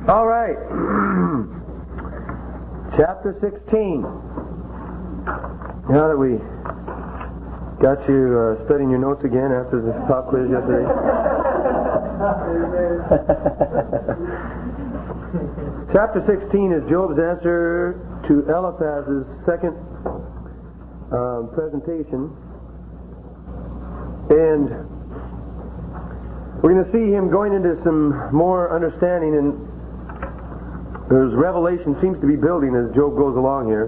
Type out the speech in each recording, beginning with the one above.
All right. Chapter 16. Now that we got you studying your notes again after the pop quiz yesterday. Chapter 16 is Job's answer to Eliphaz's second presentation. And we're going to see him going into some more understanding, and there's revelation seems to be building as Job goes along here.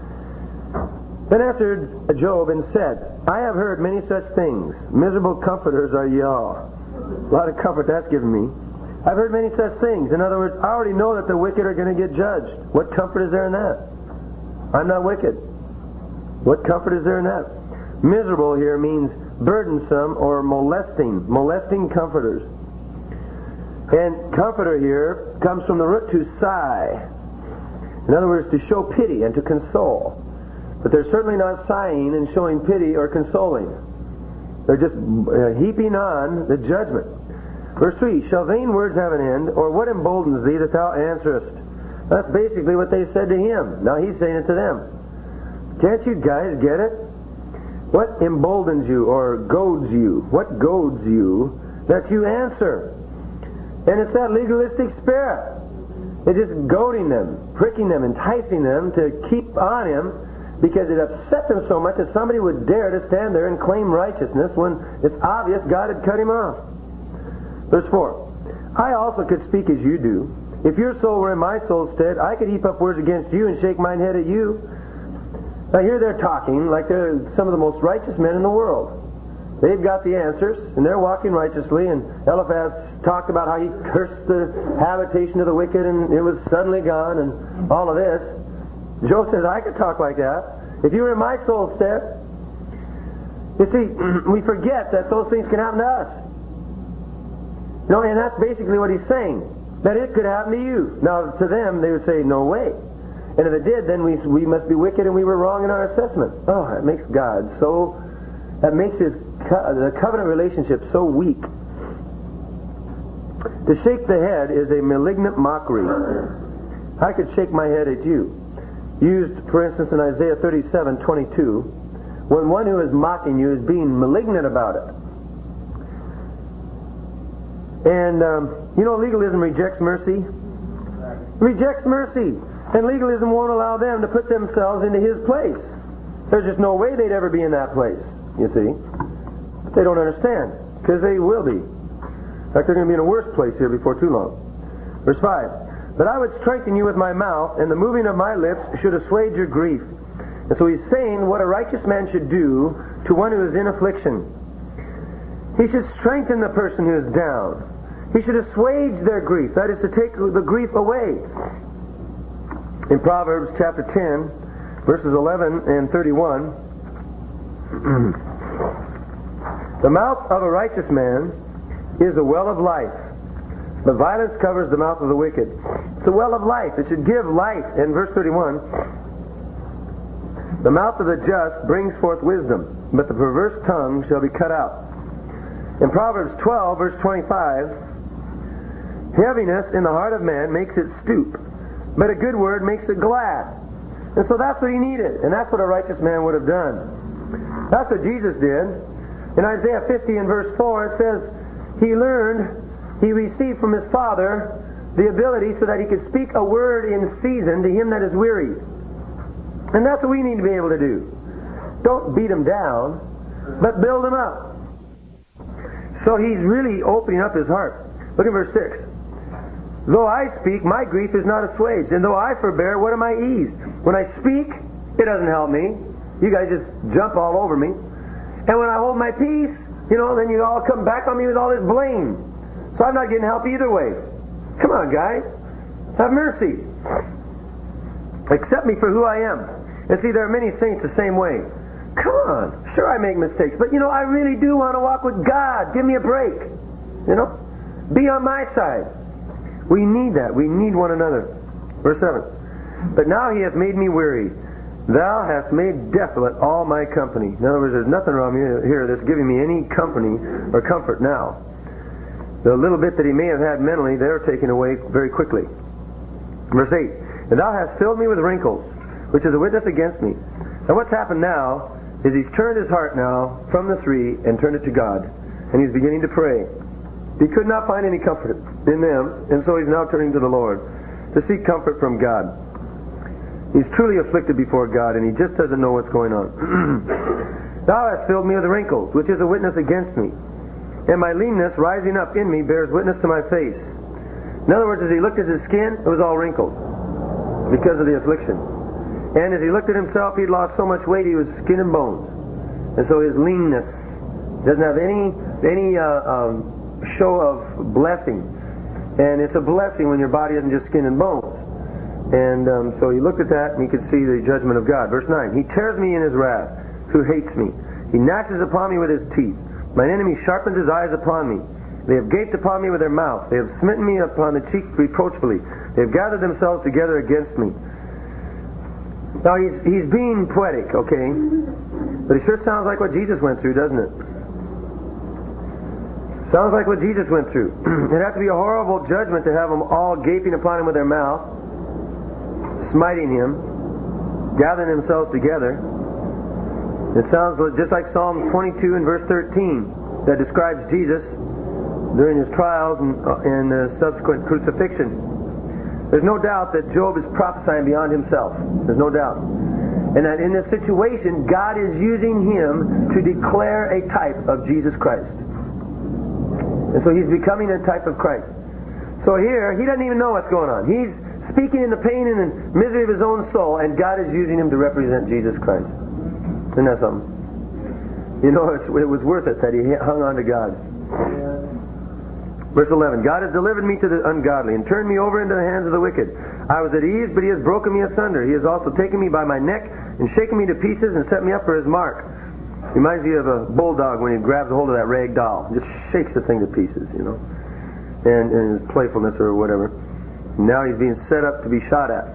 Then answered Job and said, I have heard many such things. Miserable comforters are ye all. A lot of comfort that's given me. I've heard many such things. In other words, I already know that the wicked are going to get judged. What comfort is there in that? I'm not wicked. What comfort is there in that? Miserable here means burdensome or molesting comforters. And comforter here comes from the root to sigh. In other words, to show pity and to console. But they're certainly not sighing and showing pity or consoling. They're just heaping on the judgment. Verse 3, shall vain words have an end, or what emboldens thee that thou answerest? That's basically what they said to him. Now he's saying it to them. Can't you guys get it? What emboldens you or goads you? What goads you that you answer? And it's that legalistic spirit. It's just goading them, pricking them, enticing them to keep on him, because it upset them so much that somebody would dare to stand there and claim righteousness when it's obvious God had cut him off. Verse 4, I also could speak as you do. If your soul were in my soul's stead, I could heap up words against you and shake mine head at you. Now here they're talking like they're some of the most righteous men in the world. They've got the answers, and they're walking righteously, and Eliphaz talked about how he cursed the habitation of the wicked, and it was suddenly gone, and all of this. Job says, I could talk like that. If you were in my soul's stead. You see, we forget that those things can happen to us. You know, and that's basically what he's saying. That it could happen to you. Now, to them, they would say, no way. And if it did, then we must be wicked and we were wrong in our assessment. Oh, that makes God so... That makes the covenant relationship so weak. To shake the head is a malignant mockery. I could shake my head at you. Used, for instance, in Isaiah 37:22, when one who is mocking you is being malignant about it. And, legalism rejects mercy. Rejects mercy. And legalism won't allow them to put themselves into his place. There's just no way they'd ever be in that place, you see. They don't understand, because they will be. In fact, they're going to be in a worse place here before too long. Verse 5, but I would strengthen you with my mouth, and the moving of my lips should assuage your grief. And so he's saying what a righteous man should do to one who is in affliction. He should strengthen the person who is down. He should assuage their grief. That is to take the grief away. In Proverbs chapter 10, verses 11 and 31, the mouth of a righteous man is a well of life, but violence covers the mouth of the wicked. It's a well of life. It should give life. In verse 31, the mouth of the just brings forth wisdom, but the perverse tongue shall be cut out. In Proverbs 12, verse 25, heaviness in the heart of man makes it stoop, but a good word makes it glad. And so that's what he needed, and that's what a righteous man would have done. That's what Jesus did. In Isaiah 50 and verse 4, it says, he received from his Father the ability so that he could speak a word in season to him that is weary. And that's what we need to be able to do. Don't beat him down, but build him up. So he's really opening up his heart. Look at verse 6. Though I speak, my grief is not assuaged, and though I forbear, what am I eased? When I speak, it doesn't help me. You guys just jump all over me. And when I hold my peace, then you all come back on me with all this blame. So I'm not getting help either way. Come on, guys. Have mercy. Accept me for who I am. And see, there are many saints the same way. Come on. Sure, I make mistakes. But, I really do want to walk with God. Give me a break. Be on my side. We need that. We need one another. Verse 7. But now he hath made me weary. Thou hast made desolate all my company. In other words, there's nothing wrong here that's giving me any company or comfort now. The little bit that he may have had mentally, they're taken away very quickly. Verse 8, and thou hast filled me with wrinkles, which is a witness against me. Now what's happened now is he's turned his heart now from the three and turned it to God. And he's beginning to pray. He could not find any comfort in them, and so he's now turning to the Lord to seek comfort from God. He's truly afflicted before God, and he just doesn't know what's going on. Thou hast filled me with wrinkles, which is a witness against me. And my leanness rising up in me bears witness to my face. In other words, as he looked at his skin, it was all wrinkled because of the affliction. And as he looked at himself, he'd lost so much weight, he was skin and bones. And so his leanness doesn't have any show of blessing. And it's a blessing when your body isn't just skin and bones. And so he looked at that and he could see the judgment of God. Verse 9, he tears me in his wrath, who hates me. He gnashes upon me with his teeth. Mine enemy sharpens his eyes upon me. They have gaped upon me with their mouth. They have smitten me upon the cheek reproachfully. They have gathered themselves together against me. Now he's being poetic, okay? But it sure sounds like what Jesus went through, doesn't it? Sounds like what Jesus went through. It'd have to be a horrible judgment to have them all gaping upon him with their mouth, smiting him, gathering themselves together. It sounds just like Psalm 22 and verse 13 that describes Jesus during his trials and subsequent crucifixion. There's no doubt that Job is prophesying beyond himself. There's no doubt. And that in this situation, God is using him to declare a type of Jesus Christ. And so he's becoming a type of Christ. So here, he doesn't even know what's going on. He's speaking in the pain and the misery of his own soul, and God is using him to represent Jesus Christ. Isn't that something? You know, it was worth it that he hung on to God. Verse 11, God has delivered me to the ungodly and turned me over into the hands of the wicked. I was at ease, but he has broken me asunder. He has also taken me by my neck and shaken me to pieces and set me up for his mark. Reminds me of a bulldog when he grabs a hold of that rag doll. Just shakes the thing to pieces, you know. And his playfulness or whatever. Now he's being set up to be shot at.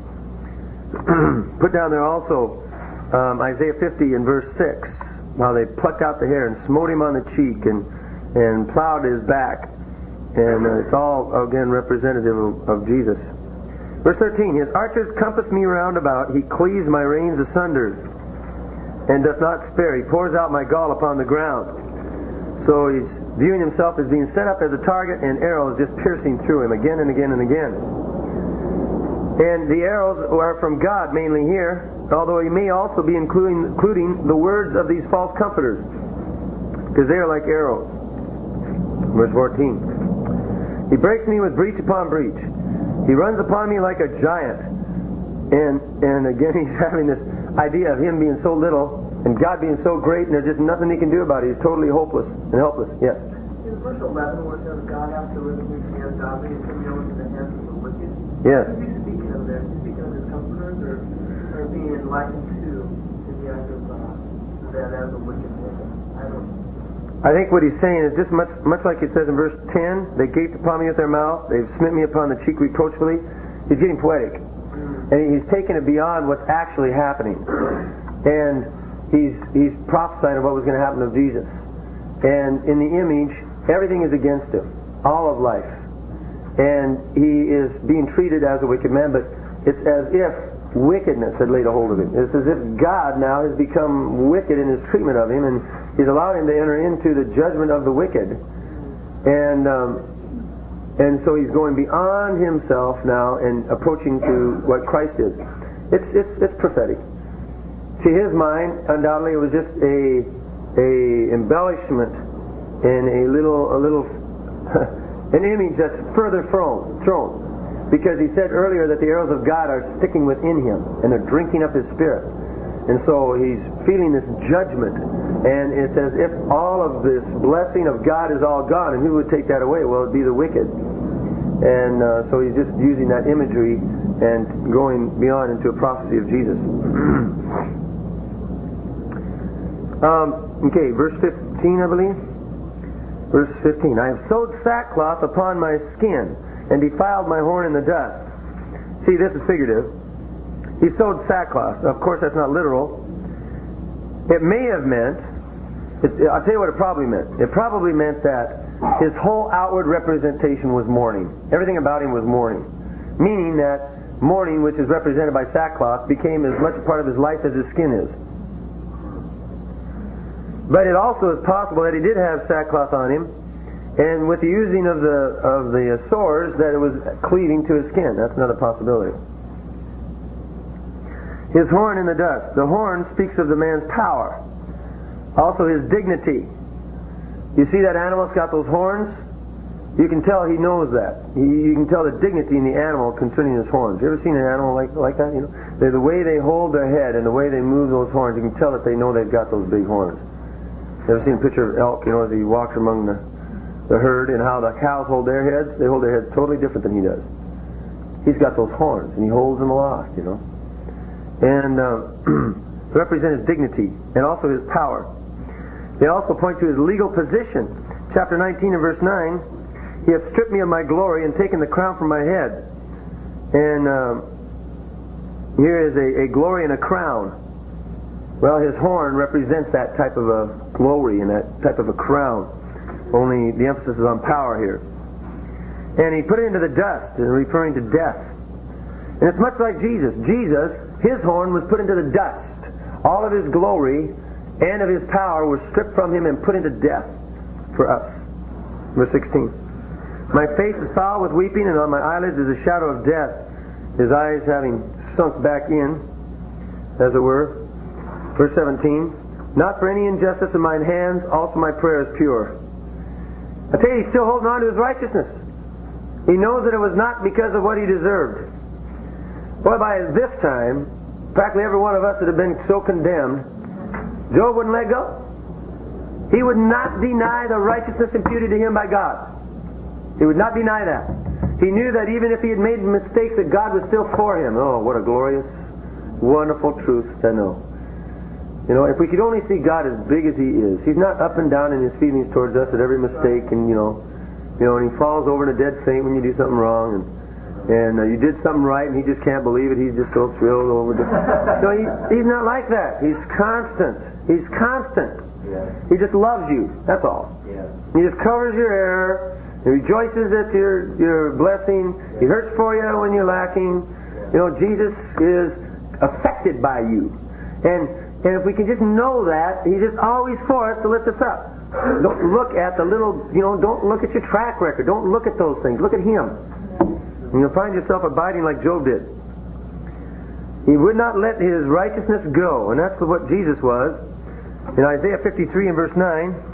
Put down there also Isaiah 50 and verse 6. How they plucked out the hair and smote him on the cheek and plowed his back. And it's all, again, representative of Jesus. Verse 13, his archers compass me round about. He cleaves my reins asunder and doth not spare. He pours out my gall upon the ground. So he's viewing himself as being set up as a target, and arrows just piercing through him again and again and again. And the arrows are from God mainly here, although he may also be including the words of these false comforters, because they are like arrows. Verse 14. He breaks me with breach upon breach. He runs upon me like a giant. And again he's having this idea of him being so little and God being so great, and there's just nothing he can do about it. He's totally hopeless and helpless. Yes? In verse 11, where it says God has delivered me from the ungodly and turned me over to the hands of the wicked. Yes. What is he speaking of there? Is he speaking of his comforters or being likened to the act of that as a wicked man? I think what he's saying is just much like it says in verse 10, they gaped upon me with their mouth, they've smitten me upon the cheek reproachfully. He's getting poetic. And he's taken it beyond what's actually happening. And he's prophesying of what was going to happen to Jesus. And in the image, everything is against him. All of life. And he is being treated as a wicked man, but it's as if wickedness had laid a hold of him. It's as if God now has become wicked in his treatment of him, and he's allowed him to enter into the judgment of the wicked. And so he's going beyond himself now and approaching to what Christ is. It's prophetic. To his mind, undoubtedly, it was just a embellishment and a little an image that's further thrown. Because he said earlier that the arrows of God are sticking within him and they're drinking up his spirit. And so he's feeling this judgment. And it's as if all of this blessing of God is all gone. And who would take that away? Well, it'd be the wicked. And so he's just using that imagery and going beyond into a prophecy of Jesus. Okay, verse 15, I believe. Verse 15. I have sewed sackcloth upon my skin and defiled my horn in the dust. See, this is figurative. He sewed sackcloth. Of course, that's not literal. It may have meant, I'll tell you what it probably meant. It probably meant that his whole outward representation was mourning. Everything about him was mourning. Meaning that mourning, which is represented by sackcloth, became as much a part of his life as his skin is. But it also is possible that he did have sackcloth on him, and with the using of the sores, that it was cleaving to his skin. That's another possibility. His horn in the dust. The horn speaks of the man's power. Also his dignity. You see that animal's got those horns? You can tell he knows that. You can tell the dignity in the animal concerning his horns. You ever seen an animal like that? You know, the way they hold their head and the way they move those horns, you can tell that they know they've got those big horns. You ever seen a picture of elk? You know, as he walks among the herd, and how the cows hold their heads? They hold their heads totally different than he does. He's got those horns, and he holds them aloft, you know. And represent his dignity and also his power. They also point to his legal position. Chapter 19 and verse 9, he hath stripped me of my glory and taken the crown from my head. And here is a glory and a crown. Well, his horn represents that type of a glory and that type of a crown. Only the emphasis is on power here. And he put it into the dust, referring to death. And it's much like Jesus. Jesus, his horn was put into the dust. All of his glory and of his power was stripped from him and put into death for us. Verse 16. My face is foul with weeping, and on my eyelids is a shadow of death, his eyes having sunk back in, as it were. Verse 17. Not for any injustice in mine hands, also my prayer is pure. I tell you, he's still holding on to his righteousness. He knows that it was not because of what he deserved. Boy, by this time, practically every one of us that have been so condemned, Job wouldn't let go. He would not deny the righteousness imputed to him by God. He would not deny that. He knew that even if he had made mistakes, that God was still for him. Oh, what a glorious, wonderful truth to know. You know, if we could only see God as big as he is. He's not up and down in his feelings towards us at every mistake, and and he falls over in a dead faint when you do something wrong, and you did something right, and he just can't believe it. He's just so thrilled over it. No, he's not like that. He's constant. He's constant. Yes. He just loves you. That's all. Yes. He just covers your error. He rejoices at your blessing. Yes. He hurts for you when you're lacking. Yes. You know, Jesus is affected by you. And if we can just know that, he's just always for us to lift us up. Don't look at the little, don't look at your track record. Don't look at those things. Look at him. And you'll find yourself abiding like Job did. He would not let his righteousness go, and that's what Jesus was. In Isaiah 53 and verse 9,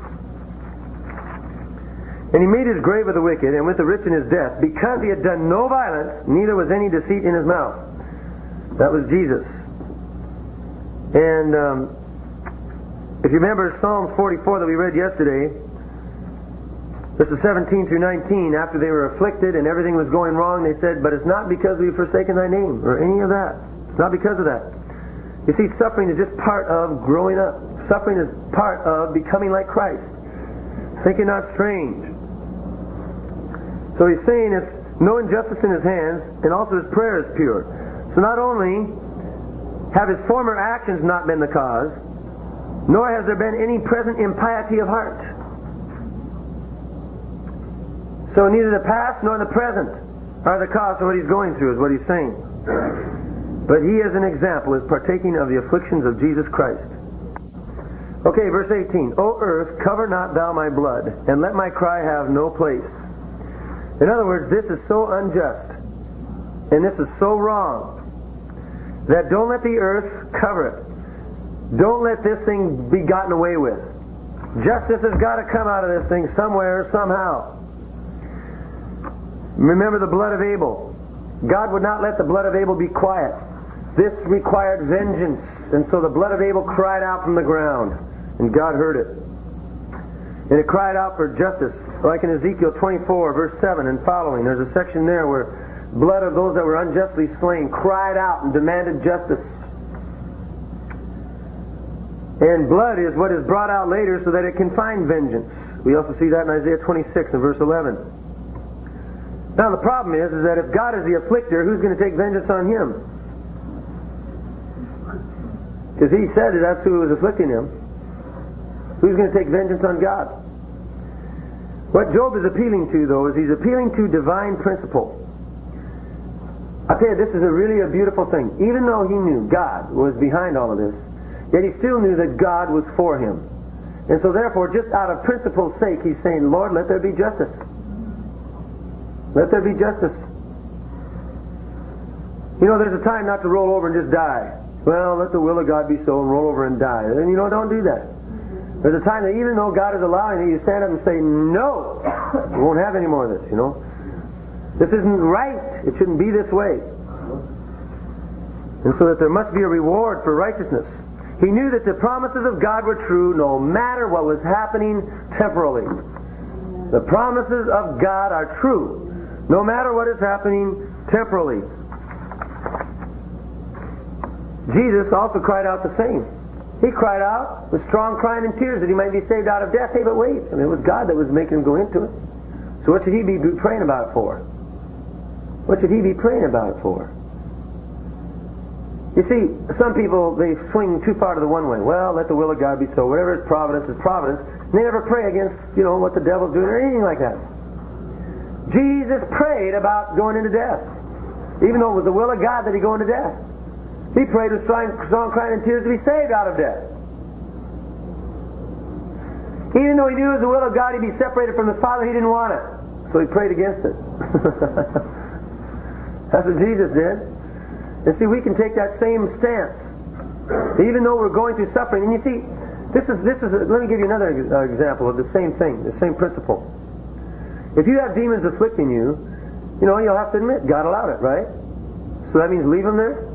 and he made his grave with the wicked, and with the rich in his death, because he had done no violence, neither was any deceit in his mouth. That was Jesus. And if you remember Psalms 44 that we read yesterday, verses 17 through 19, after they were afflicted and everything was going wrong, they said, but it's not because we've forsaken thy name, or any of that. It's not because of that. You see, suffering is just part of growing up. Suffering is part of becoming like Christ. Think it not strange. So he's saying it's no injustice in his hands, and also his prayer is pure. So not only have his former actions not been the cause, nor has there been any present impiety of heart. So neither the past nor the present are the cause of what he's going through, is what he's saying. But he as an example is partaking of the afflictions of Jesus Christ. Okay, verse 18. O earth, cover not thou my blood, and let my cry have no place. In other words, this is so unjust, and this is so wrong, that don't let the earth cover it. Don't let this thing be gotten away with. Justice has got to come out of this thing somewhere, somehow. Remember the blood of Abel. God would not let the blood of Abel be quiet. This required vengeance, and so the blood of Abel cried out from the ground, and God heard it. And it cried out for justice, like in Ezekiel 24, verse 7 and following. There's a section there where blood of those that were unjustly slain cried out and demanded justice. And blood is what is brought out later so that it can find vengeance. We also see that in Isaiah 26 and verse 11. Now the problem is that if God is the afflictor, who's going to take vengeance on him? Because he said that's who was afflicting him. Who's going to take vengeance on God? What Job is appealing to, though, is he's appealing to divine principle. I'll tell you, this is really a beautiful thing. Even though he knew God was behind all of this, yet he still knew that God was for him. And so therefore, just out of principle's sake, he's saying, Lord, let there be justice. Let there be justice. You know, there's a time not to roll over and just die. Well, let the will of God be so, and roll over and die. And don't do that. There's a time that even though God is allowing it, you stand up and say, no, we won't have any more of this, This isn't right. It shouldn't be this way. And so that there must be a reward for righteousness. He knew that the promises of God were true no matter what was happening temporally. The promises of God are true no matter what is happening temporally. Jesus also cried out the same. He cried out with strong crying and tears that he might be saved out of death. Hey, but wait. It was God that was making him go into it. So what should he be praying about it for? What should he be praying about it for? You see, some people, they swing too far to the one way. Well, let the will of God be so. Whatever is providence is providence. And they never pray against, what the devil's doing or anything like that. Jesus prayed about going into death. Even though it was the will of God that he go into death. He prayed with strong crying and tears to be saved out of death. Even though he knew it was the will of God he'd be separated from his Father, he didn't want it. So he prayed against it. That's what Jesus did. And see, we can take that same stance. Even though we're going through suffering. And you see, let me give you another example of the same thing, the same principle. If you have demons afflicting you, you'll have to admit God allowed it, right? So that means leave them there?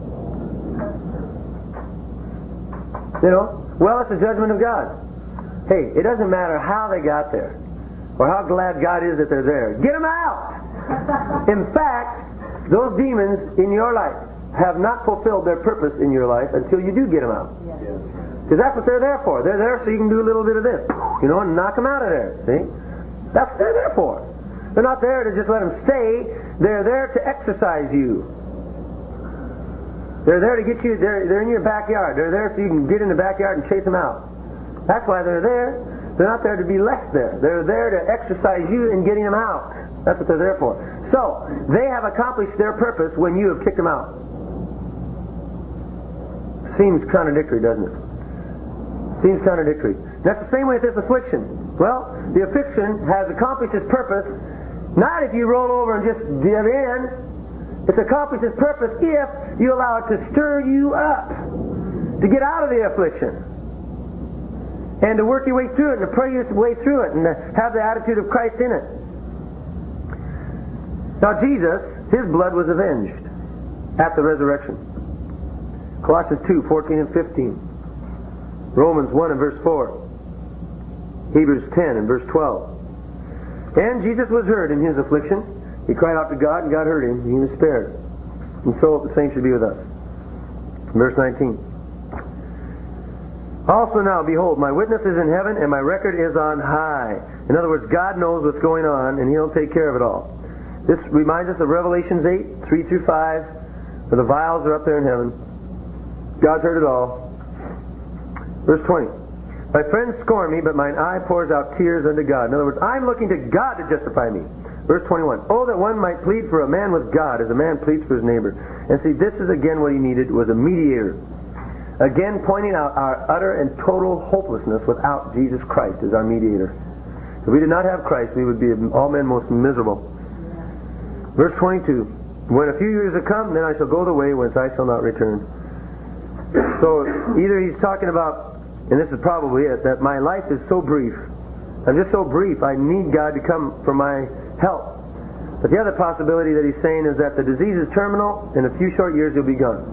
Well, it's the judgment of God. Hey, it doesn't matter how they got there or how glad God is that they're there. Get them out! In fact, those demons in your life have not fulfilled their purpose in your life until you do get them out. Because that's what they're there for. They're there so you can do a little bit of this, and knock them out of there. See? That's what they're there for. They're not there to just let them stay. They're there to exercise you. They're there to get you, they're in your backyard. They're there so you can get in the backyard and chase them out. That's why they're there. They're not there to be left there. They're there to exercise you in getting them out. That's what they're there for. So, they have accomplished their purpose when you have kicked them out. Seems contradictory, doesn't it? Seems contradictory. That's the same way with this affliction. Well, the affliction has accomplished its purpose, not if you roll over and just give in. It's accomplished its purpose if you allow it to stir you up to get out of the affliction and to work your way through it and to pray your way through it and to have the attitude of Christ in it. Now Jesus, his blood was avenged at the resurrection. Colossians 2, 14 and 15. Romans 1 and verse 4. Hebrews 10 and verse 12. And Jesus was heard in his affliction. He cried out to God, and God heard him, and he was spared. And so the same should be with us. Verse 19. Also now, behold, my witness is in heaven, and my record is on high. In other words, God knows what's going on, and he'll take care of it all. This reminds us of Revelations 8, 3 through 5, where the vials are up there in heaven. God's heard it all. Verse 20. My friends scorn me, but mine eye pours out tears unto God. In other words, I'm looking to God to justify me. Verse 21. Oh, that one might plead for a man with God as a man pleads for his neighbor. And see, this is again what he needed, was a mediator. Again, pointing out our utter and total hopelessness without Jesus Christ as our mediator. If we did not have Christ, we would be all men most miserable. Verse 22. When a few years have come, then I shall go the way whence I shall not return. So, either he's talking about, and this is probably it, that my life is so brief. I'm just so brief, I need God to come for my help. But the other possibility that he's saying is that the disease is terminal. In a few short years, you'll be gone.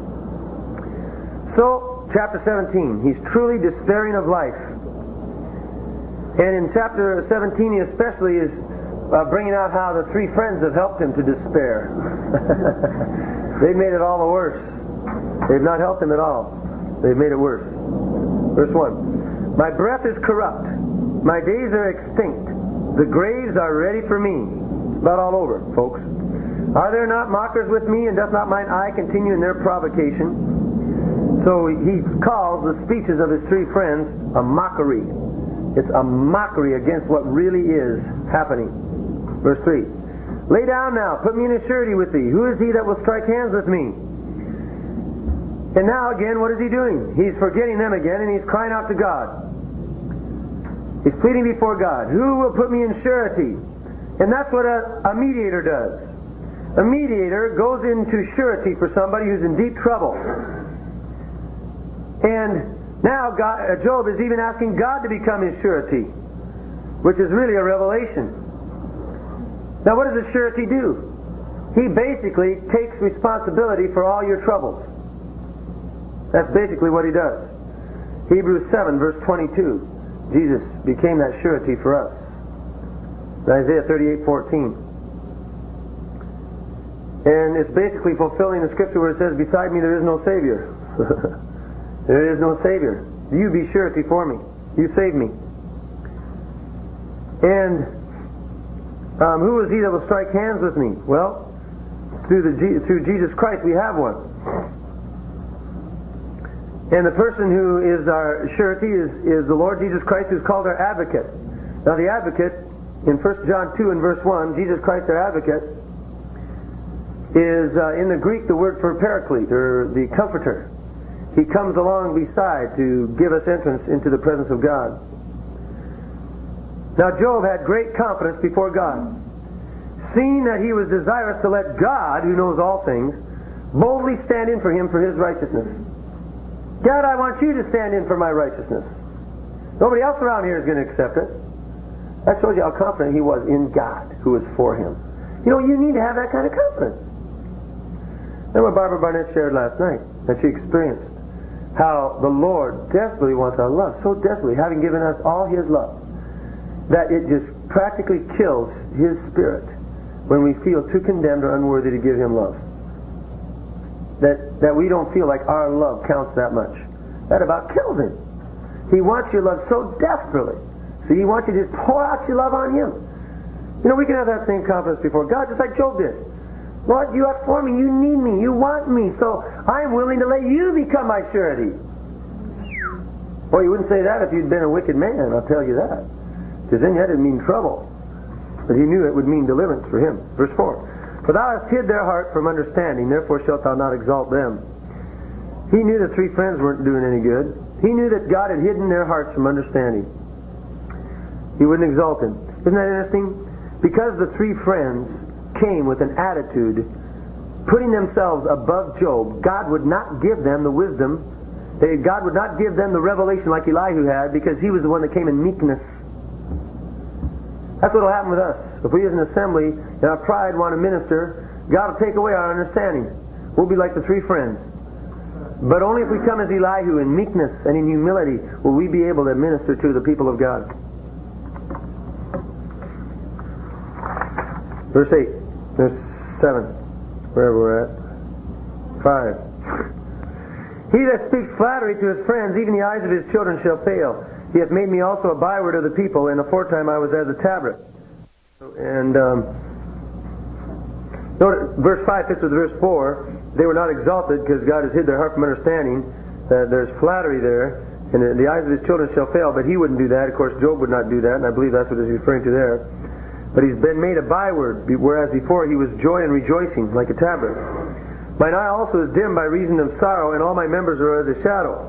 So, chapter 17, he's truly despairing of life. And in chapter 17, he especially is bringing out how the three friends have helped him to despair. They've made it all the worse. They've not helped him at all. They've made it worse. Verse 1. My breath is corrupt. My days are extinct. The graves are ready for me. About all over, folks. Are there not mockers with me, and doth not mine eye continue in their provocation? So he calls the speeches of his three friends a mockery. It's a mockery against what really is happening. Verse 3. Lay down now, put me in a surety with thee. Who is he that will strike hands with me? And now again, what is he doing? He's forgetting them again, and he's crying out to God. He's pleading before God. Who will put me in surety? And that's what a mediator does. A mediator goes into surety for somebody who's in deep trouble. And now Job is even asking God to become his surety, which is really a revelation. Now what does a surety do? He basically takes responsibility for all your troubles. That's basically what he does. Hebrews 7 verse 22. Jesus became that surety for us. Isaiah 38:14. And it's basically fulfilling the scripture where it says, beside me there is no Savior. There is no Savior. You be surety for me. You save me. And who is he that will strike hands with me? Well, through Jesus Christ we have one. And the person who is our surety is the Lord Jesus Christ, who's called our advocate. Now the advocate, in 1 John 2 and verse 1, Jesus Christ our advocate, is in the Greek the word for paraclete, or the comforter. He comes along beside to give us entrance into the presence of God. Now Job had great confidence before God, seeing that he was desirous to let God, who knows all things, boldly stand in for him for his righteousness. God, I want you to stand in for my righteousness. Nobody else around here is going to accept it. That shows you how confident he was in God, who was for him. You know, you need to have that kind of confidence. That's what Barbara Barnett shared last night, that she experienced. How the Lord desperately wants our love, so desperately, having given us all his love, that it just practically kills his spirit when we feel too condemned or unworthy to give him love. That we don't feel like our love counts that much. That about kills him. He wants your love so desperately. So he wants you to just pour out your love on him. You know, we can have that same confidence before God, just like Job did. Lord, you are for me, you need me, you want me, so I am willing to let you become my surety. Well, you wouldn't say that if you'd been a wicked man, I'll tell you that. Because then that would mean trouble. But he knew it would mean deliverance for him. Verse 4. For thou hast hid their heart from understanding, therefore shalt thou not exalt them. He knew the three friends weren't doing any good. He knew that God had hidden their hearts from understanding. He wouldn't exalt them. Isn't that interesting? Because the three friends came with an attitude, putting themselves above Job, God would not give them the wisdom. God would not give them the revelation like Elihu had, because he was the one that came in meekness. That's what will happen with us. If we as an assembly in our pride want to minister, God will take away our understanding. We'll be like the three friends. But only if we come as Elihu in meekness and in humility will we be able to minister to the people of God. Verse 8. Verse 7. Wherever we're at. 5. He that speaks flattery to his friends, even the eyes of his children shall fail. He hath made me also a byword of the people, and aforetime I was as a tabret. And verse 5 fits with verse 4. They were not exalted because God has hid their heart from understanding. There's flattery there, and the eyes of his children shall fail, but he wouldn't do that. Of course, Job would not do that, and I believe that's what he's referring to there. But he's been made a byword, whereas before he was joy and rejoicing, like a tabret. Mine eye also is dim by reason of sorrow, and all my members are as a shadow.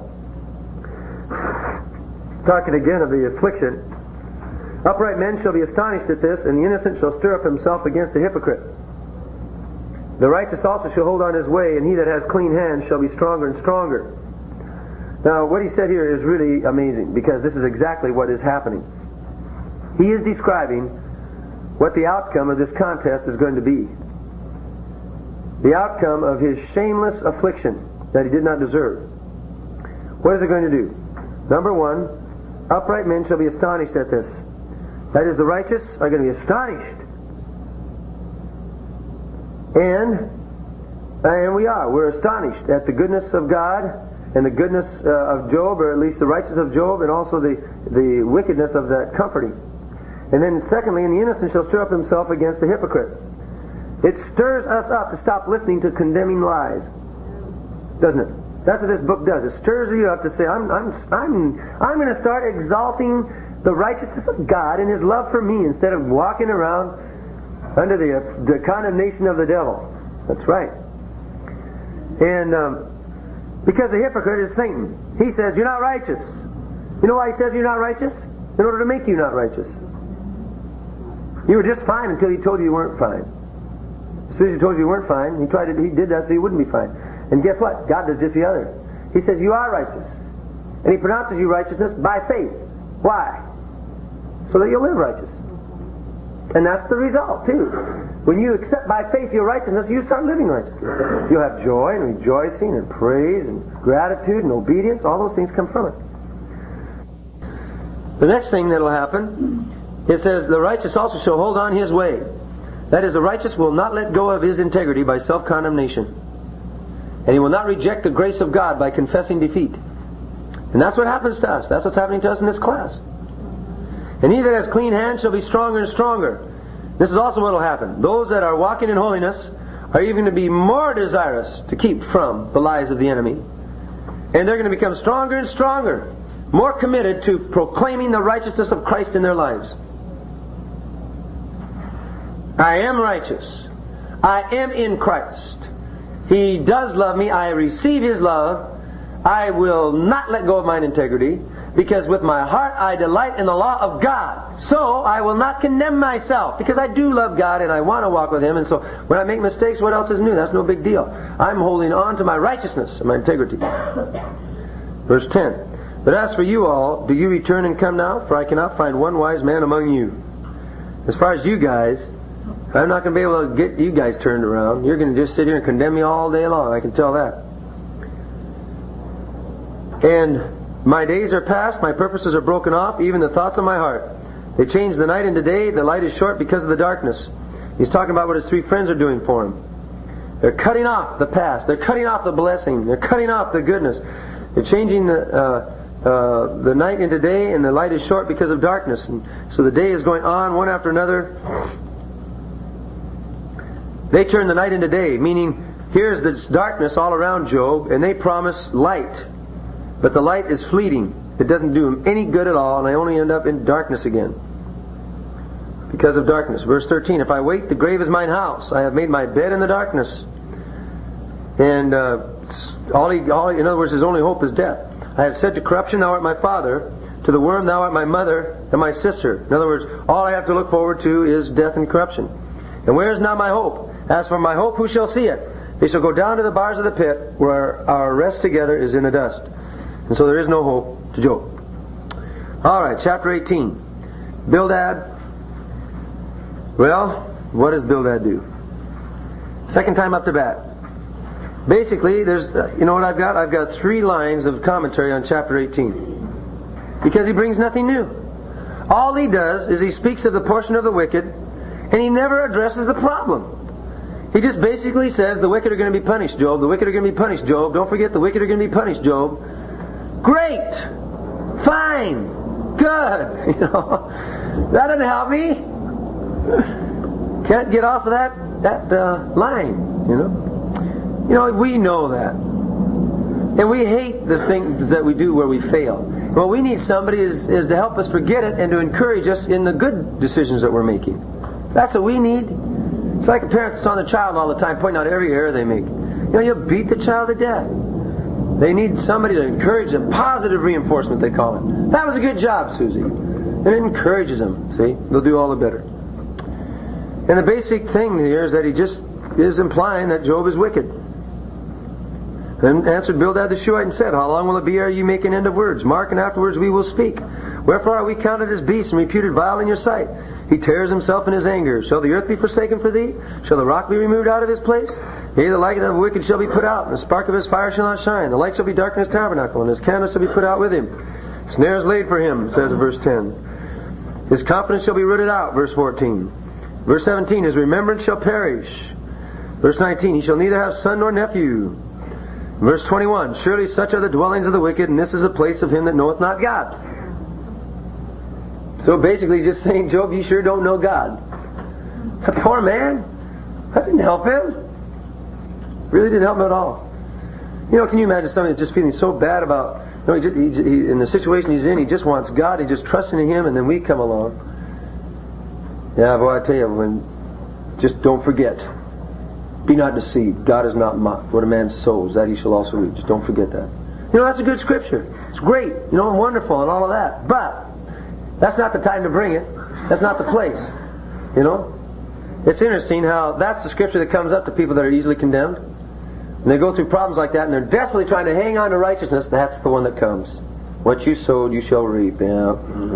Talking again of the affliction. Upright men shall be astonished at this, and the innocent shall stir up himself against the hypocrite. The righteous also shall hold on his way, and he that has clean hands shall be stronger and stronger. Now, what he said here is really amazing, because this is exactly what is happening. He is describing what the outcome of this contest is going to be. The outcome of his shameless affliction that he did not deserve. What is it going to do? Number one, upright men shall be astonished at this. That is, the righteous are going to be astonished. And we are. We're astonished at the goodness of God and the goodness of Job, or at least the righteousness of Job, and also the wickedness of that comforting. And then secondly, and the innocent shall stir up himself against the hypocrite. It stirs us up to stop listening to condemning lies. Doesn't it? That's what this book does. It stirs you up to say, I'm going to start exalting the righteousness of God and His love for me instead of walking around under the condemnation of the devil. That's right. And because the hypocrite is Satan. He says, you're not righteous. You know why he says you're not righteous? In order to make you not righteous. You were just fine until he told you you weren't fine. As soon as he told you you weren't fine, he did that so you wouldn't be fine. And guess what? God does just the other. He says you are righteous. And He pronounces you righteousness by faith. Why? So that you'll live righteous. And that's the result, too. When you accept by faith your righteousness, you start living righteously. You'll have joy and rejoicing and praise and gratitude and obedience. All those things come from it. The next thing that will happen, it says, the righteous also shall hold on his way. That is, the righteous will not let go of his integrity by self-condemnation. And he will not reject the grace of God by confessing defeat. And that's what happens to us. That's what's happening to us in this class. And he that has clean hands shall be stronger and stronger. This is also what will happen. Those that are walking in holiness are even to be more desirous to keep from the lies of the enemy. And they're going to become stronger and stronger, more committed to proclaiming the righteousness of Christ in their lives. I am righteous. I am in Christ. He does love me. I receive His love. I will not let go of mine integrity, because with my heart I delight in the law of God. So I will not condemn myself, because I do love God and I want to walk with Him. And so when I make mistakes, what else is new? That's no big deal. I'm holding on to my righteousness and my integrity. Verse 10. But as for you all, do you return and come now? For I cannot find one wise man among you. As far as you guys, I'm not going to be able to get you guys turned around. You're going to just sit here and condemn me all day long. I can tell that. And my days are past, my purposes are broken off, even the thoughts of my heart. They change the night into day, the light is short because of the darkness. He's talking about what his three friends are doing for him. They're cutting off the past. They're cutting off the blessing. They're cutting off the goodness. They're changing the night into day, and the light is short because of darkness. And so the day is going on one after another. They turn the night into day, meaning here's this darkness all around Job, and they promise light. But the light is fleeting. It doesn't do them any good at all, and they only end up in darkness again. Because of darkness. Verse 13, if I wait, the grave is mine house. I have made my bed in the darkness. And in other words, his only hope is death. I have said to corruption, thou art my father. To the worm, thou art my mother and my sister. In other words, all I have to look forward to is death and corruption. And where is now my hope? As for my hope, who shall see it? They shall go down to the bars of the pit, where our rest together is in the dust. And so there is no hope to Job. Alright, chapter 18. Bildad. Well, what does Bildad do? Second time up to bat. Basically, you know what I've got? I've got 3 lines of commentary on chapter 18. Because he brings nothing new. All he does is he speaks of the portion of the wicked, and he never addresses the problem. He just basically says, the wicked are going to be punished, Job. The wicked are going to be punished, Job. Don't forget, the wicked are going to be punished, Job. Great! Fine! Good! You know, that doesn't help me. Can't get off of that line, you know. You know, we know that. And we hate the things that we do where we fail. What we need somebody is to help us forget it and to encourage us in the good decisions that we're making. That's what we need. It's like a parent that's on the child all the time, pointing out every error they make. You know, you'll beat the child to death. They need somebody to encourage them. Positive reinforcement, they call it. That was a good job, Susie. And it encourages them. See? They'll do all the better. And the basic thing here is that he just is implying that Job is wicked. Then answered Bildad the Shuhite and said, how long will it be ere you make an end of words? Mark, and afterwards we will speak. Wherefore are we counted as beasts and reputed vile in your sight? He tears himself in his anger. Shall the earth be forsaken for thee? Shall the rock be removed out of his place? He that liketh of the wicked shall be put out, and the spark of his fire shall not shine. The light shall be dark in his tabernacle, and his candle shall be put out with him. Snares laid for him, it says in verse 10. His confidence shall be rooted out, verse 14. Verse 17, his remembrance shall perish. Verse 19, he shall neither have son nor nephew. Verse 21, surely such are the dwellings of the wicked, and this is the place of him that knoweth not God. So basically just saying, Job, you sure don't know God. That poor man. That didn't help him. Really didn't help him at all. You know, can you imagine somebody just feeling so bad about No, in the situation he's in, he just wants God. He just trusts in Him, and then we come along. Yeah, boy, I tell you, just don't forget. Be not deceived. God is not mocked. What a man sows, that he shall also reap. Just don't forget that. That's a good scripture. It's great, and wonderful, and all of that. But that's not the time to bring it. That's not the place. It's interesting how that's the scripture that comes up to people that are easily condemned. And they go through problems like that, and they're desperately trying to hang on to righteousness. That's the one that comes. What you sowed, you shall reap. Yeah.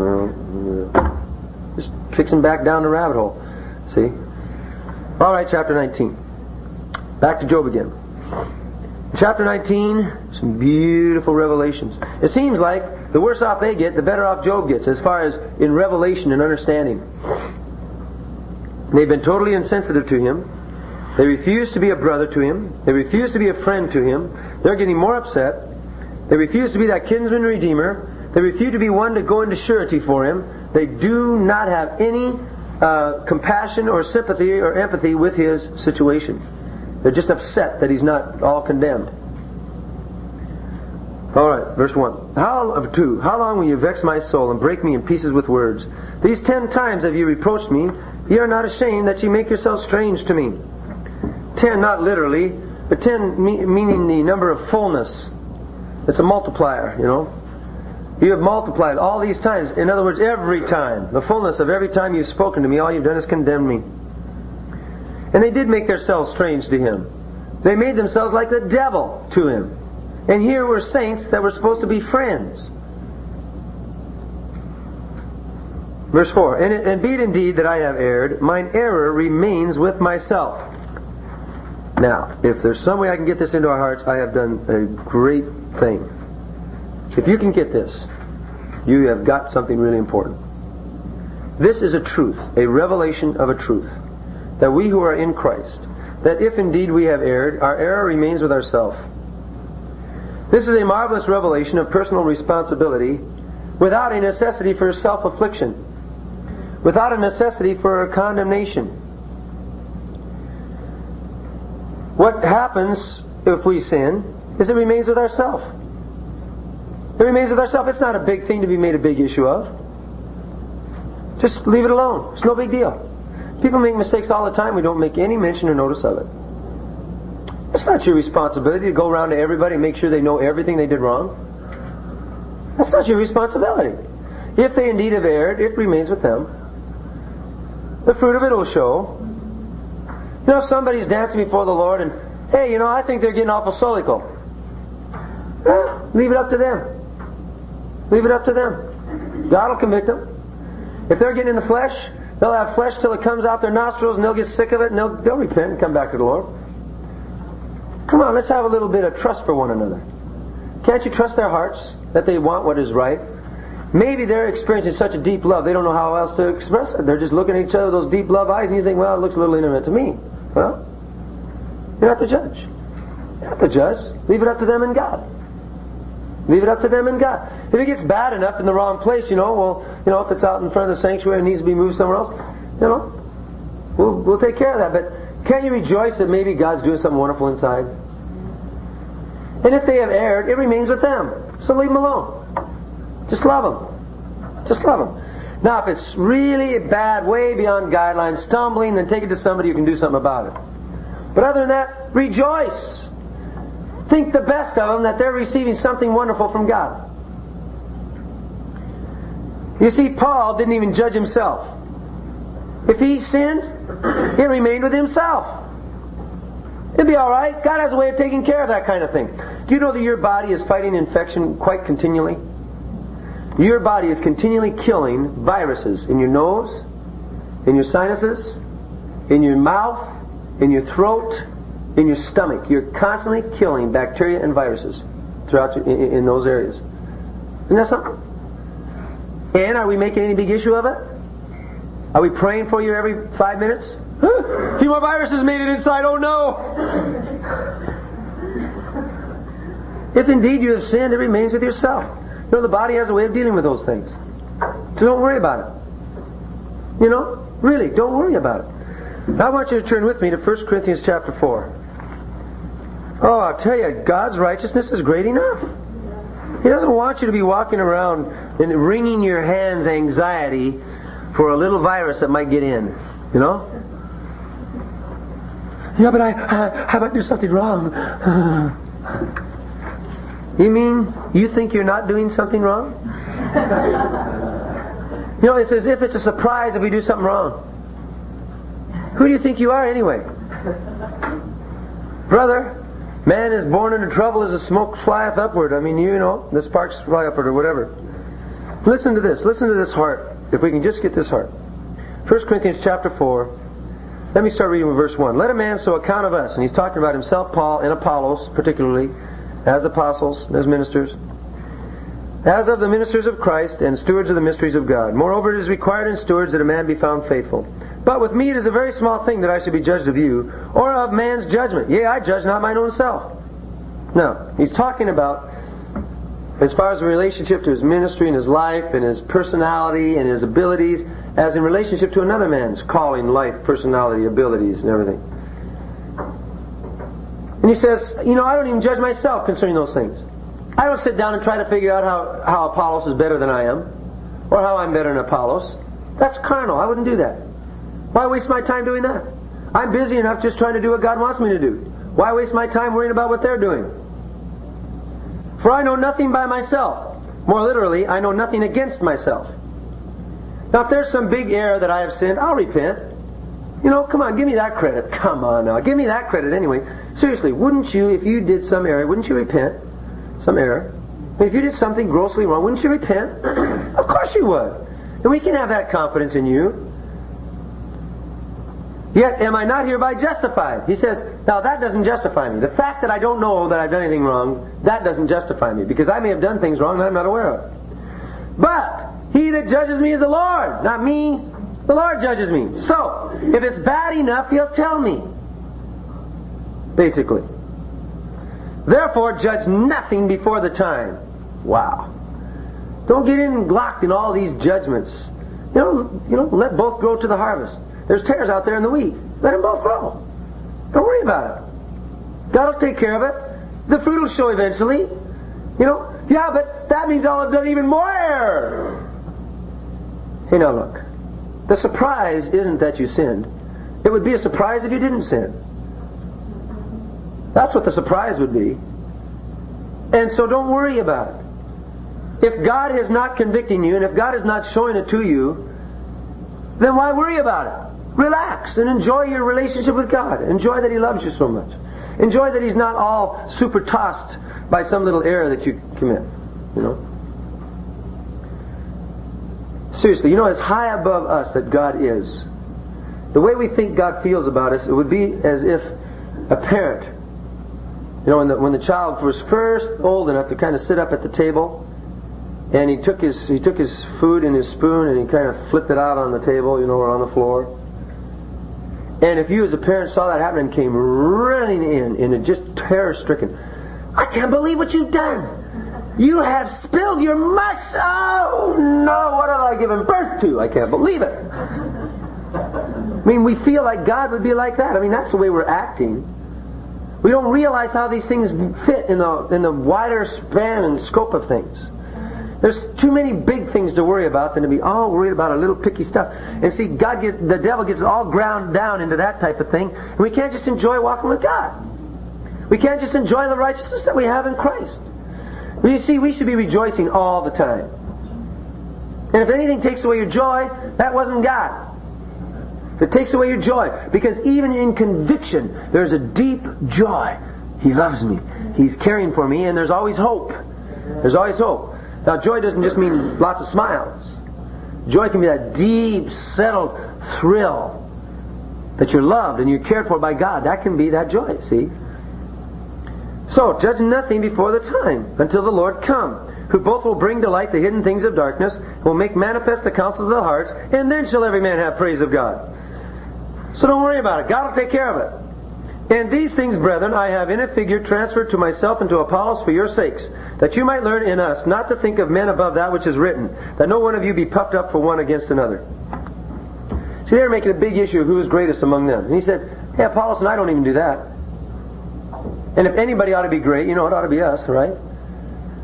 Just kicks them back down the rabbit hole. See? All right, chapter 19. Back to Job again. Chapter 19, some beautiful revelations. It seems like the worse off they get, the better off Job gets as far as in revelation and understanding. They've been totally insensitive to him. They refuse to be a brother to him. They refuse to be a friend to him. They're getting more upset. They refuse to be that kinsman redeemer. They refuse to be one to go into surety for him. They do not have any compassion or sympathy or empathy with his situation. They're just upset that he's not all condemned. All right, verse 1. 2. How long will you vex my soul and break me in pieces with words? These 10 times have you reproached me. Ye are not ashamed that ye make yourselves strange to me. 10, not literally, but 10 meaning the number of fullness. It's a multiplier, You have multiplied all these times. In other words, every time. The fullness of every time you've spoken to me, all you've done is condemn me. And they did make themselves strange to him. They made themselves like the devil to him. And here were saints that were supposed to be friends. Verse 4. And be it indeed that I have erred, mine error remains with myself. Now, if there's some way I can get this into our hearts, I have done a great thing. If you can get this, you have got something really important. This is a truth, a revelation of a truth. That we who are in Christ, that if indeed we have erred, our error remains with ourselves. This is a marvelous revelation of personal responsibility without a necessity for self-affliction, without a necessity for condemnation. What happens if we sin is it remains with ourselves. It remains with ourselves. It's not a big thing to be made a big issue of. Just leave it alone. It's no big deal. People make mistakes all the time. We don't make any mention or notice of it. It's not your responsibility to go around to everybody and make sure they know everything they did wrong. That's not your responsibility. If they indeed have erred, it remains with them. The fruit of it will show. If somebody's dancing before the Lord and, hey, I think they're getting awful solical. Leave it up to them. Leave it up to them. God will convict them. If they're getting in the flesh, they'll have flesh till it comes out their nostrils and they'll get sick of it and they'll repent and come back to the Lord. Come on, let's have a little bit of trust for one another. Can't you trust their hearts that they want what is right? Maybe they're experiencing such a deep love they don't know how else to express it. They're just looking at each other with those deep love eyes and you think, well, it looks a little intimate to me. Well, you're not the judge. You're not the judge. Leave it up to them and God. Leave it up to them and God. If it gets bad enough in the wrong place, if it's out in front of the sanctuary and needs to be moved somewhere else, we'll take care of that. But can't you rejoice that maybe God's doing something wonderful inside? And if they have erred, it remains with them. So leave them alone. Just love them. Just love them. Now, if it's really bad, way beyond guidelines, stumbling, then take it to somebody who can do something about it. But other than that, rejoice. Think the best of them that they're receiving something wonderful from God. You see, Paul didn't even judge himself. If he sinned, it remained with himself. It'd be all right. God has a way of taking care of that kind of thing. Do you know that your body is fighting infection quite continually? Your body is continually killing viruses in your nose, in your sinuses, in your mouth, in your throat, in your stomach. You're constantly killing bacteria and viruses throughout in those areas. Isn't that something? And are we making any big issue of it? Are we praying for you every 5 minutes? A few more viruses made it inside. Oh no! If indeed you have sinned, it remains with yourself. The body has a way of dealing with those things. So don't worry about it. Really, don't worry about it. Now I want you to turn with me to 1 Corinthians chapter 4. Oh, I'll tell you, God's righteousness is great enough. He doesn't want you to be walking around and wringing your hands anxiety for a little virus that might get in. You know? Yeah, but I might do something wrong. You mean you think you're not doing something wrong? You know, it's as if it's a surprise if we do something wrong. Who do you think you are anyway? Brother, man is born into trouble as the smoke flieth upward. I mean, you know, the sparks fly upward or whatever. Listen to this. Listen to this heart. If we can just get this heart. 1 Corinthians chapter 4. Let me start reading with verse 1. Let a man so account of us. And he's talking about himself, Paul, and Apollos, particularly, as apostles, as ministers. As of the ministers of Christ and stewards of the mysteries of God. Moreover, it is required in stewards that a man be found faithful. But with me it is a very small thing that I should be judged of you, or of man's judgment. Yea, I judge not mine own self. Now, he's talking about, as far as the relationship to his ministry and his life and his personality and his abilities, as in relationship to another man's calling, life, personality, abilities, and everything. And he says, you know, I don't even judge myself concerning those things. I don't sit down and try to figure out how Apollos is better than I am, or how I'm better than Apollos. That's carnal. I wouldn't do that. Why waste my time doing that? I'm busy enough just trying to do what God wants me to do. Why waste my time worrying about what they're doing? For I know nothing by myself. More literally, I know nothing against myself. Now, if there's some big error that I have sinned, I'll repent. You know, come on, give me that credit. Come on now, give me that credit anyway. Seriously, wouldn't you, if you did some error, wouldn't you repent? Some error. If you did something grossly wrong, wouldn't you repent? Of course you would. And we can have that confidence in you. Yet am I not hereby justified? He says, now that doesn't justify me. The fact that I don't know that I've done anything wrong, that doesn't justify me. Because I may have done things wrong that I'm not aware of. But he that judges me is the Lord, not me. The Lord judges me. So, if it's bad enough, He'll tell me. Basically. Therefore, judge nothing before the time. Wow. Don't get locked in all these judgments. You know, let both grow to the harvest. There's tares out there in the wheat. Let them both grow. Don't worry about it. God will take care of it. The fruit will show eventually. You know, yeah, but that means I'll have done even more error. Hey, now look. The surprise isn't that you sinned. It would be a surprise if you didn't sin. That's what the surprise would be. And so don't worry about it. If God is not convicting you, and if God is not showing it to you, then why worry about it? Relax and enjoy your relationship with God. Enjoy that He loves you so much. Enjoy that He's not all super tossed by some little error that you commit. You know? Seriously, you know, as high above us that God is, the way we think God feels about us, it would be as if a parent, you know, when the child was first old enough to kind of sit up at the table, and he took his food in his spoon and he kind of flipped it out on the table, you know, or on the floor. And if you as a parent saw that happen and came running in and just terror-stricken, I can't believe what you've done. You have spilled your mush. Oh no, what have I given birth to? I can't believe it. I mean, we feel like God would be like that. I mean, that's the way we're acting. We don't realize how these things fit in the wider span and scope of things. There's too many big things to worry about than to be all worried about a little picky stuff. And see, the devil gets all ground down into that type of thing. And we can't just enjoy walking with God. We can't just enjoy the righteousness that we have in Christ. You see, we should be rejoicing all the time. And if anything takes away your joy, that wasn't God. It takes away your joy. Because even in conviction, there's a deep joy. He loves me. He's caring for me. And there's always hope. There's always hope. Now, joy doesn't just mean lots of smiles. Joy can be that deep, settled thrill that you're loved and you're cared for by God. That can be that joy, see? So, judge nothing before the time, until the Lord come, who both will bring to light the hidden things of darkness, will make manifest the counsels of the hearts, and then shall every man have praise of God. So don't worry about it. God will take care of it. And these things, brethren, I have in a figure transferred to myself and to Apollos for your sakes, that you might learn in us not to think of men above that which is written, that no one of you be puffed up for one against another. See, they were making a big issue of who is greatest among them. And he said, hey, Apollos and I don't even do that. And if anybody ought to be great, you know, it ought to be us, right?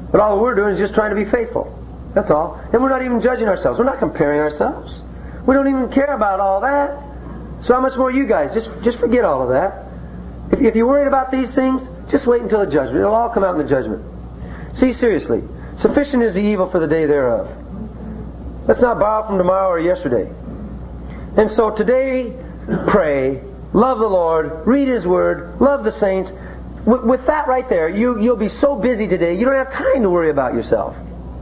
But all we're doing is just trying to be faithful. That's all. And we're not even judging ourselves. We're not comparing ourselves. We don't even care about all that. So how much more you guys? Just forget all of that. If you're worried about these things, just wait until the judgment. It'll all come out in the judgment. See, seriously. Sufficient is the evil for the day thereof. Let's not borrow from tomorrow or yesterday. And so today, pray, love the Lord, read His Word, love the saints. With that right there, you'll be so busy today, you don't have time to worry about yourself.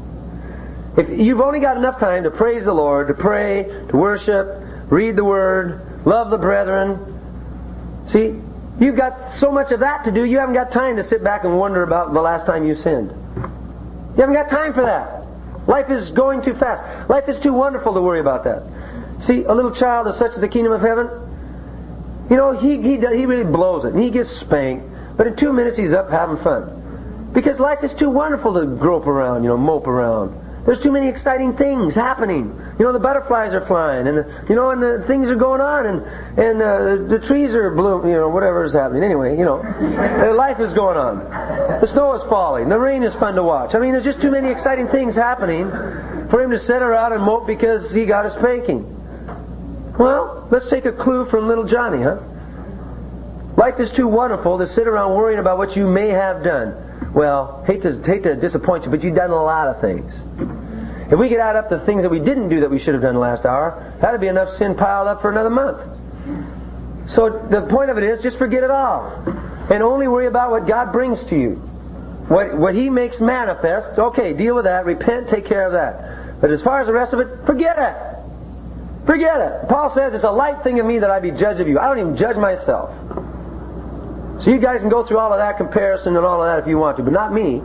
If you've only got enough time to praise the Lord, to pray, to worship, read the Word, love the brethren. See, you've got so much of that to do, you haven't got time to sit back and wonder about the last time you sinned. You haven't got time for that. Life is going too fast. Life is too wonderful to worry about that. See, a little child is such as the kingdom of heaven. You know, he really blows it, and he gets spanked. But in 2 minutes he's up having fun. Because life is too wonderful to grope around, mope around. There's too many exciting things happening. The butterflies are flying, and the things are going on, and the trees are blooming, whatever is happening. Anyway, life is going on. The snow is falling. The rain is fun to watch. I mean, there's just too many exciting things happening for him to sit around and mope because he got a spanking. Well, let's take a clue from little Johnny, huh? Life is too wonderful to sit around worrying about what you may have done. Well, hate to disappoint you, but you've done a lot of things. If we could add up the things that we didn't do that we should have done last hour, that'd be enough sin piled up for another month. So the point of it is, just forget it all. And only worry about what God brings to you. What He makes manifest, okay, deal with that, repent, take care of that. But as far as the rest of it, forget it. Forget it. Paul says, it's a light thing of me that I be judge of you. I don't even judge myself. So you guys can go through all of that comparison and all of that if you want to, but not me.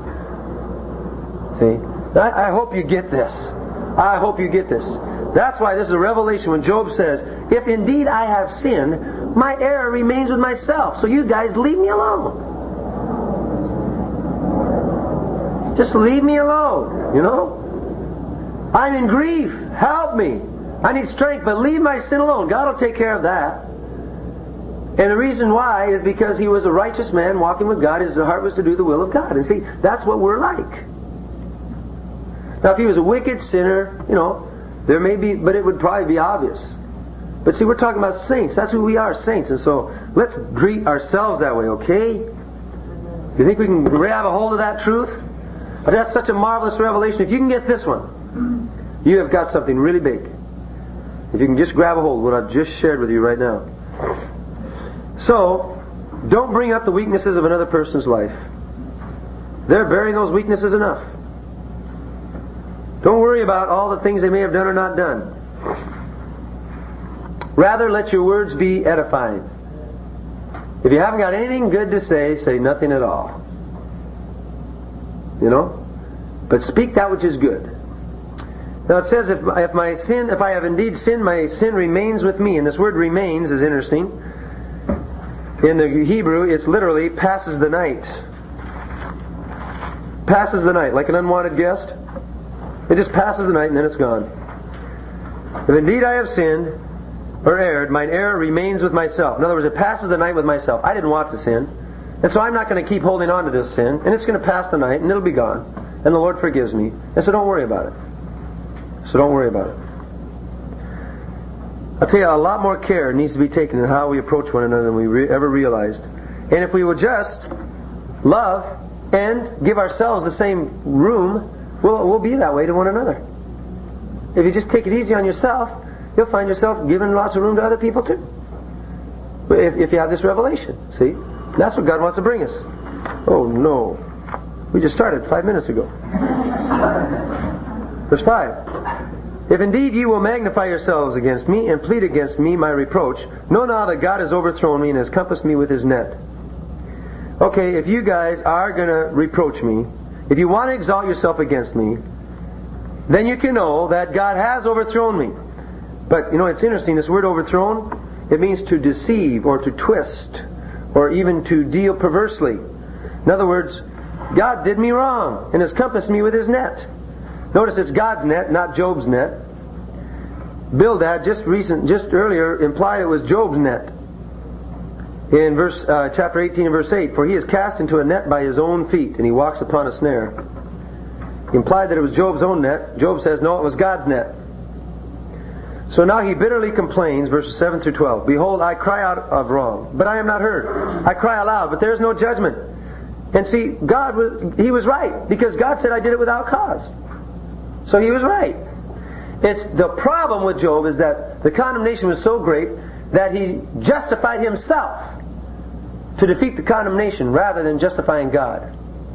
See? I hope you get this. I hope you get this. That's why this is a revelation when Job says, if indeed I have sinned, my error remains with myself. So you guys leave me alone. Just leave me alone, I'm in grief. Help me. I need strength, but leave my sin alone. God will take care of that. And the reason why is because he was a righteous man walking with God. His heart was to do the will of God. And see, that's what we're like. Now, if he was a wicked sinner, there may be, but it would probably be obvious. But see, we're talking about saints. That's who we are, saints. And so, let's greet ourselves that way, okay? You think we can grab a hold of that truth? But that's such a marvelous revelation. If you can get this one, you have got something really big. If you can just grab a hold of what I've just shared with you right now. So, don't bring up the weaknesses of another person's life. They're bearing those weaknesses enough. Don't worry about all the things they may have done or not done. Rather, let your words be edifying. If you haven't got anything good to say nothing at all. But speak that which is good. Now it says, if I have indeed sinned, my sin remains with me. And this word remains is interesting. In the Hebrew, it's literally passes the night. Passes the night, like an unwanted guest. It just passes the night and then it's gone. If indeed I have sinned or erred, mine error remains with myself. In other words, it passes the night with myself. I didn't want to sin. And so I'm not going to keep holding on to this sin. And it's going to pass the night and it'll be gone. And the Lord forgives me. And so don't worry about it. I'll tell you, a lot more care needs to be taken in how we approach one another than we ever realized. And if we would just love and give ourselves the same room, we'll be that way to one another. If you just take it easy on yourself, you'll find yourself giving lots of room to other people too. If you have this revelation, see? That's what God wants to bring us. Oh no. We just started 5 minutes ago. Verse 5. If indeed ye will magnify yourselves against me and plead against me my reproach, know now that God has overthrown me and has compassed me with his net. Okay, if you guys are going to reproach me, if you want to exalt yourself against me, then you can know that God has overthrown me. But, it's interesting, this word overthrown, it means to deceive or to twist or even to deal perversely. In other words, God did me wrong and has compassed me with his net. Notice it's God's net, not Job's net. Bildad, just earlier, implied it was Job's net. In chapter 18 and verse 8, for he is cast into a net by his own feet, and he walks upon a snare. implied that it was Job's own net. Job says, no, it was God's net. So now he bitterly complains, verses 7 through 12. Behold, I cry out of wrong, but I am not heard. I cry aloud, but there is no judgment. And see, He was right, because God said I did it without cause. So He was right. The problem with Job is that the condemnation was so great that he justified himself to defeat the condemnation rather than justifying God.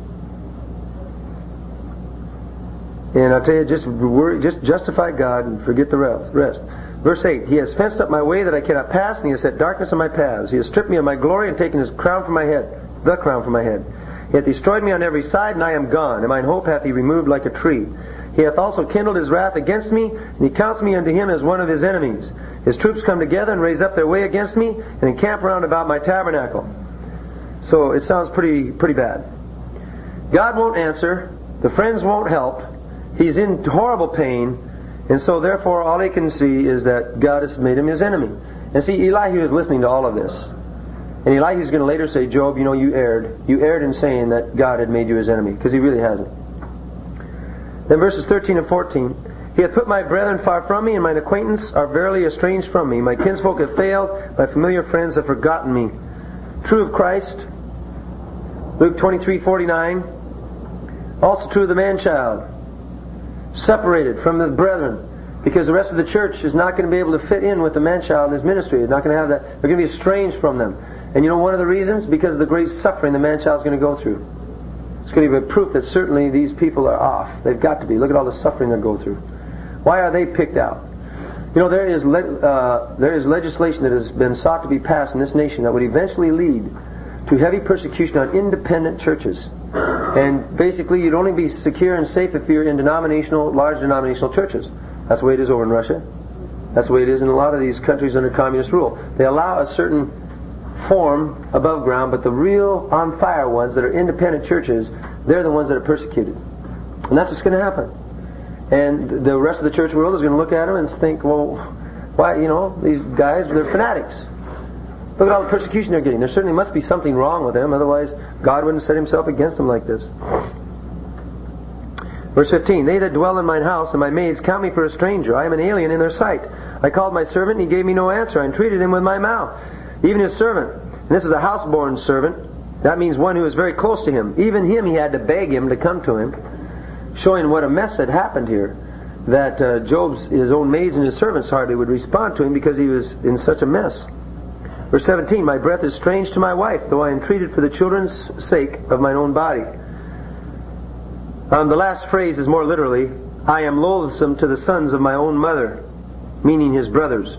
And I'll tell you, just justify God and forget the rest. Verse 8, He has fenced up my way that I cannot pass, and He has set darkness on my paths. He has stripped me of my glory and taken His crown from my head, the crown from my head. He hath destroyed me on every side, and I am gone, and mine hope hath He removed like a tree. He hath also kindled His wrath against me, and He counts me unto Him as one of His enemies. His troops come together and raise up their way against me, and encamp round about my tabernacle. So it sounds pretty bad. God won't answer. The friends won't help. He's in horrible pain, and so therefore all he can see is that God has made him his enemy. And see, Elihu is listening to all of this. And Elihu is going to later say, Job, you know, you erred. You erred in saying that God had made you his enemy, because he really hasn't. Then verses 13 and 14. He hath put my brethren far from me, and mine acquaintance are verily estranged from me. My kinsfolk have failed, my familiar friends have forgotten me. True of Christ, Luke 23:49. Also true of the man-child. Separated from the brethren, because the rest of the church is not going to be able to fit in with the man-child in his ministry. They're not going to have that. They're going to be estranged from them. And you know one of the reasons? Because of the great suffering the man-child is going to go through. It's going to be a proof that certainly these people are off. They've got to be. Look at all the suffering they go through. Why are they picked out? You know, there is legislation that has been sought to be passed in this nation that would eventually lead to heavy persecution on independent churches. And basically, you'd only be secure and safe if you're in large denominational churches. That's the way it is over in Russia. That's the way it is in a lot of these countries under communist rule. They allow a certain form above ground, but the real on fire ones that are independent churches, they're the ones that are persecuted. And that's what's going to happen. And the rest of the church world is going to look at them and think, well, why, you know, these guys, they're fanatics. Look at all the persecution they're getting. There certainly must be something wrong with them, otherwise God wouldn't set Himself against them like this. Verse 15, They that dwell in mine house and my maids count me for a stranger. I am an alien in their sight. I called my servant, and he gave me no answer. I entreated him with my mouth. Even his servant, and this is a houseborn servant, that means one who is very close to him. Even him, he had to beg him to come to him, showing what a mess had happened here. That his own maids and his servants hardly would respond to him because he was in such a mess. Verse 17, My breath is strange to my wife, though I entreated for the children's sake of mine own body. The last phrase is more literally, I am loathsome to the sons of my own mother, meaning his brothers.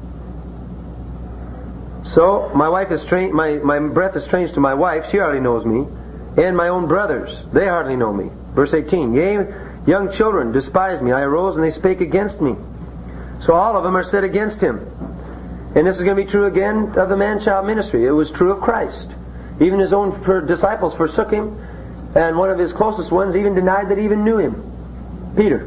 So, my wife is strange. My breath is strange to my wife, she hardly knows me, and my own brothers, they hardly know me. Verse 18, Yea, young children despise me. I arose and they spake against me. So all of them are set against him. And this is going to be true again of the man-child ministry. It was true of Christ. Even His own disciples forsook Him, and one of His closest ones even denied that He even knew Him. Peter.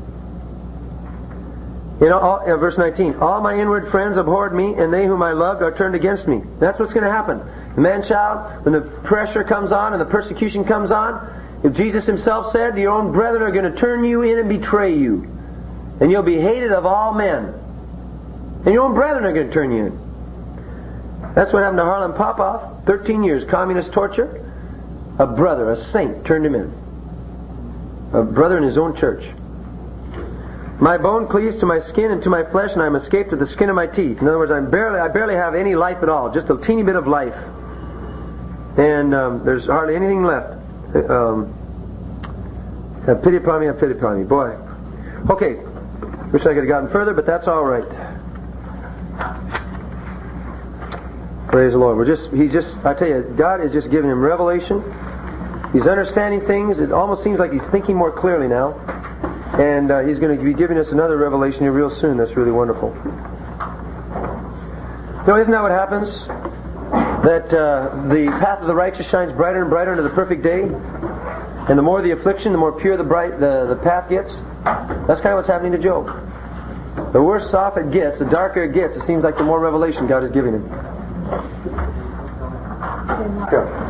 Verse 19, All my inward friends abhorred me, and they whom I loved are turned against me. That's what's going to happen. The man-child, when the pressure comes on and the persecution comes on, if Jesus Himself said, your own brethren are going to turn you in and betray you, and you'll be hated of all men. And your own brethren are going to turn you in. That's what happened to Harlan Popoff. 13 years, communist torture. A brother, a saint, turned him in. A brother in his own church. My bone cleaves to my skin and to my flesh, and I am escaped to the skin of my teeth. In other words, I barely have any life at all. Just a teeny bit of life. And there's hardly anything left. Have pity upon me, have pity upon me. Boy. Okay. Wish I could have gotten further, but that's all right. Praise the Lord. I tell you, God is just giving him revelation. He's understanding things. It almost seems like he's thinking more clearly now. And he's going to be giving us another revelation here real soon. That's really wonderful. No, isn't that what happens? That the path of the righteous shines brighter and brighter into the perfect day. And the more the affliction, the more pure the path gets. That's kind of what's happening to Job. The worse off it gets, the darker it gets, it seems like the more revelation God is giving him. Sure.